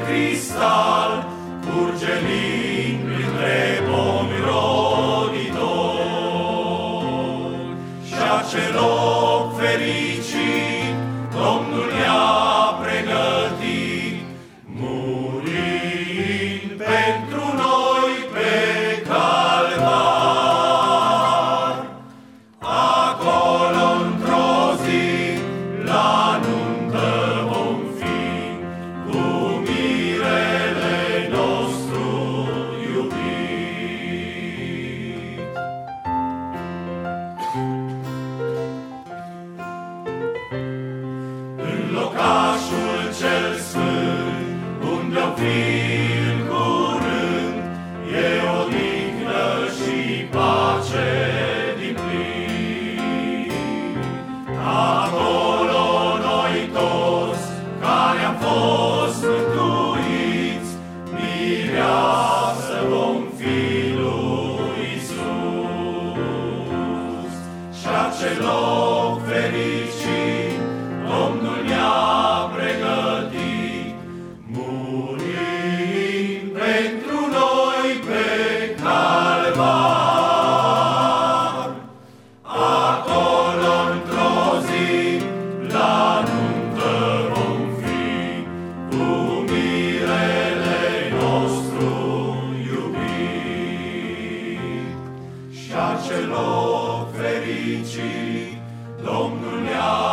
cristal, curge lin printre pomi roditori. Și-a ce loc fericit Domnul i-a pregătit, murind pentru noi pe calvar. Acolo într-o zi la nuntă vom fi cu mirele nostru iubit. În locașul cel sfânt, unde-o fi în curând, e odihnă și pace dinplin. Acolo noi toți, care am fost mântuiți, mireasă vom fi lui Iisus. Și-a ce loc fericit Domnul ne-a pregătit, murind pentru noi pe calvar. Acolo într-o zi la nuntă vom fi cu mirele nostru iubit. Și-a ce loc fericit Domnul ne-a